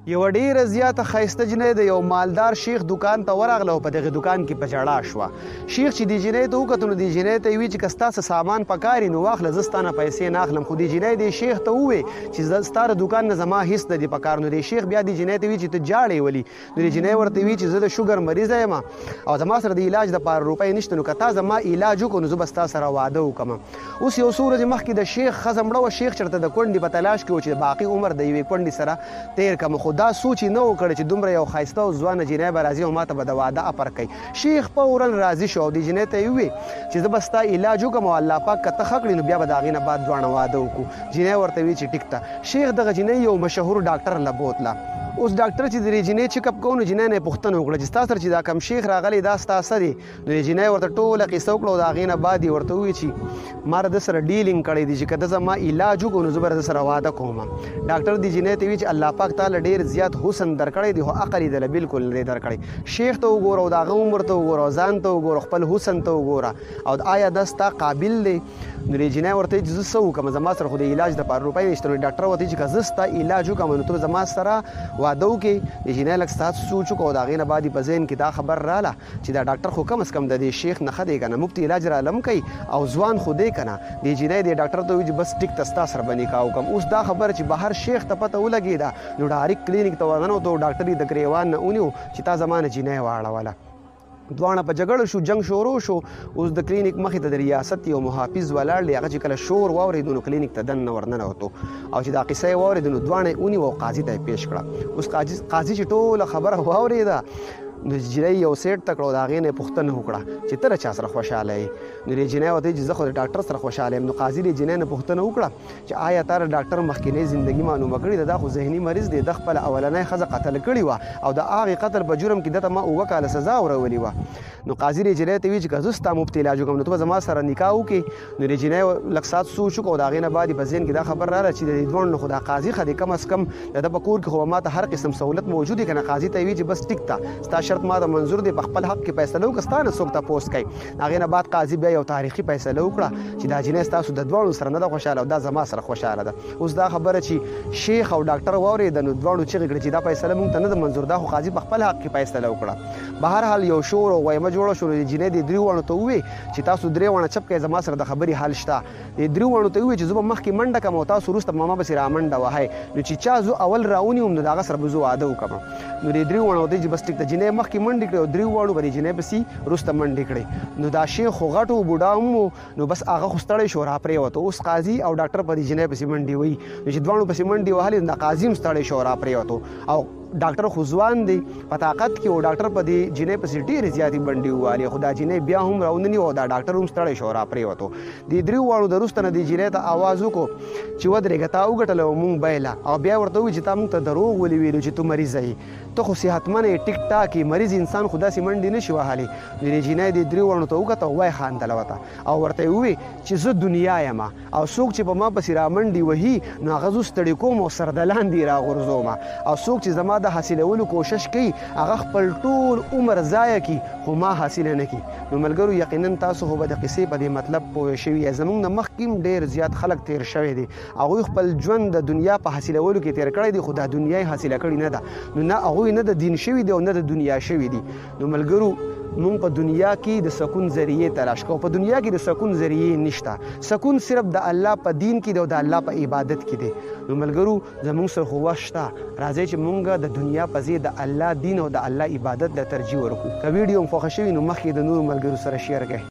یو ډیره زیاته ښایسته جنۍ د یو مالدار شیخ دکان ته ورغله او په دغه دکان کې په ژړا شوه. شیخ چې دې جنۍ ته وکتل نو دې جنۍ ته یې ویل چې که ستا څه سامان پکار وي نو واخله زه ستا نه پیسې نه اخلم. خو دې جنۍ دې شیخ ته وویل چې ستا د دکان نه زما هېڅ نه دي پکار. نو دې شیخ بیا دې جنۍ ته ویل چې ته جاړې ولي. نو دې جنۍ ورته ویل چې زه د شوګر مریضه یم او زما سره د علاج دپاره روپۍ نشته، نو که تا زما علاج وکړو نو زه به ستا سره واده وکړم. اوس یو څو ورځې مخکې د شیخ ښځه مړه وه. شیخ چېرته د کونډې په تلاش کې و چې باقي عمر د یوې کونډې سره تیر کړم، خو دا سوچ یې نه و کړی چې دومره یو ښایسته او ځوانه جنۍ به راځي او ما ته به د واده اپر کوي. شیخ فورا راضي شو او دې جنۍ ته یې وویل چې زه به ستا علاج وکړم او الله پاک که ته ښه کړي نو بیا به د هغې نه بعد دواړه واده وکړو. جنۍ ورته ویل چې ټیک ته. شیخ دغه جنۍ یو مشهور ډاکټر له بوتله. اوس ډاکټر چې د جنۍ چیک اپ کوو نو جنۍ نه یې پوښتنه وکړه چې ستا سره چې دا کم شیخ راغلی دا ستا څه دی؟ نو د جنۍ ورته ټوله قصه وکړه او د هغې نه بعد یې ورته وویل چې ما د سره ډیلینګ کړی دی چې که ته زما علاج وکړو نو زه به د سره واده کوم. ډاکټر دې جنۍ ته ویل چې الله پاک تعالی ډېر زیات حسن درکړی دی خو عقل یې دله بالکل نه دی درکړی. شیخ ته وګوره او د هغه عمر ته وګوره او ځان ته وګوره، خپل حسن ته وګوره او آیا دا ستا قابل دی؟ نو دې جنۍ ورته ویل چې زه څه وکړم، زما سره خو د علاج دپاره روپۍ نشته. نو ډاکټر ورته ویل چې که زه ستا علاج وکړم نو ته زما سره واده وکړې. د جنۍ لږ ساعت سوچ وکړو او د هغې نه بعد یې په ذهن کې دا خبر راله چې دا ډاکټر خو کم از کم د دې شیخ نه ښه دی که نه، مفت علاج راله هم کوي او ځوان خو دی که نه. دې جنۍ دې ډاکټر ته وویل چې بس ټیک ته ستا سره به نکاح وکړم. اوس دا خبره چې بهر شیخ ته پته ولګېده نو ډایرکټ کلینیک ته ورننوتو او ډاکټر یې د ګریوان نه ونیو چې تا زما نه جنۍ واړوله. دواړه په جګړه شو، جنگ شروع شو. اوس د کلینیک مخې ته د ریاست یو محافظ ولاړ دی، هغه چې کله شور واورېدو نو کلینیک ته دننه ورننوتو او چې دا قصه یې واورېده نو دواړه یې ونیو او قاضي ته یې پیش کړه. اوس قاضي چې ټوله خبره واورېده نو جنۍ یو سیټ ته کړه او د هغې نه یې پوښتنه وکړه چې ته له چا سره خوشحاله یې؟ نو دې جنۍ ورته چې زه خو د ډاکټر سره خوشحاله یم. نو قاضي دې جنۍ نه پوښتنه وکړه چې آیا تا د ډاکټر مخکینۍ زندګي معلومه کړې ده؟ دا خو ذهني مریض دی، د خپله اولنۍ ښځه قتل کړې وه او د هغې قتل په جرم کې ده ته ما 7 کاله سزا ورولې وه. نو قاضي دې جنۍ ته ویل چې که زه ستا مفت علاج وکړم نو ته به زما سره نکاح وکړې. نو دې جنۍ لږ ساعت سوچ وکړو او د هغې نه بعد یې په ذهن کې دا خبر راغله چې د دې دواړو نه خو دا قاضي ښه دی، کم از کم د ده په کور کې خو به ما ته هر قسم سهولت موجود دی که نه. قاضي ته یې ویل چې بس ټیک ته ستا شرط ما ته منظور دی، په خپل حق کې فیصله وکړه، ستا نه څوک تپوس کوي. هغې نه بعد قاضي بیا یو تاریخي فیصله وکړه چې دا جنۍ ستاسو د دواړو سره نه ده خوشحاله او دا زما سره خوشحاله ده. اوس دا خبره چې شیخ او ډاکټر واورېده نو دواړو چغې کړې چې دا فیصله موږ ته نه ده منظور، دا خو قاضي په خپل حق کې فیصله وکړه. بهرحال یو شور او غیمه جوړه شو. جنۍ دې 3 وړو ته وویل چې تاسو 3 وړه چپ کړئ، زما سره د خبرې حل شته. دې 3 وړو ته وویل چې زه به مخکې منډه کړم او تاسو وروسته په ما پسې رامنډه وهئ، نو چې چا زه اول راونیوم نو د هغه سره به زه واده وکړم. نو دې 3 وړو ته چې بس ټیک ته جنۍ مخکې منډې کړې او 3 وړو به دې جنۍ پسې وروسته منډې کړې. نو دا شیخ خو غټ و بوډا هم و نو بس هغه خو ستړی شو راپرېوته. اوس قاضي او ډاکټر په دې جنۍ پسې منډې وهي، نو چې دواړو پسې منډې وهلې نو دا قاضي هم ستړی شو راپرېوتو او ډاکټر خو ځوان دی په طاقت کې او ډاکټر په دې جنۍ پسې ډېرې زیاتې منډې ووهلې خو دا جنۍ بیا هم راونني او دا ډاکټر هم ستړی شو راپرېوتو. دې 3 واړو د وروسته نه دې جنۍ ته آواز وکړو چې ودرېږه تا وګټله او مونږ بیله او بیا ورته وویل چې تا مونږ ته دروغ ولې ویلو چې تو مریضه یې، ته خو صحتمنه یې ټیک ټاک یې، مریض انسان خو داسې منډې نه شي وهلی. نو دې جنۍ دې 3 واړو ته وکته وایي خاندله ورته او ورته یې وویل چې زه دنیا یم او څوک چې په ما پسې رامنډې وهي نو هغه زه ستړي کوم او سردلاندې راغورځوم او څوک چې زما د حاصلولو کوشش کوي هغه خپل ټول عمر ضایع کړي خو ما حاصله نه کړي. نو ملګرو یقینا تاسو خو به د قصې په دې مطلب پوه شوي یاست. زموږ نه مخکې هم ډېر زیات خلک تیر شوی دي، هغوی خپل ژوند د دنیا په حاصلولو کې تیر کړی دی خو دا دنیا یې حاصله کړې نه ده. نو نه هغوی نه د دین شوي دي او نه د دنیا شوي دي. نو ملګرو مونږ په دنیا کې د سکون ذریعې تلاش کوو، په دنیا کې د سکون ذریعې نشته. سکون صرف د الله په دین کې دی او د الله په عبادت کې دی. نو ملګرو زموږ سره خو وخت شته، راځئ چې مونږ د دنیا په ځای د الله دین او د الله عبادت ته ترجیح ورکړو. که ویډیو مو خوښه شوي نو مخکې د نورو ملګرو سره شیر کړئ.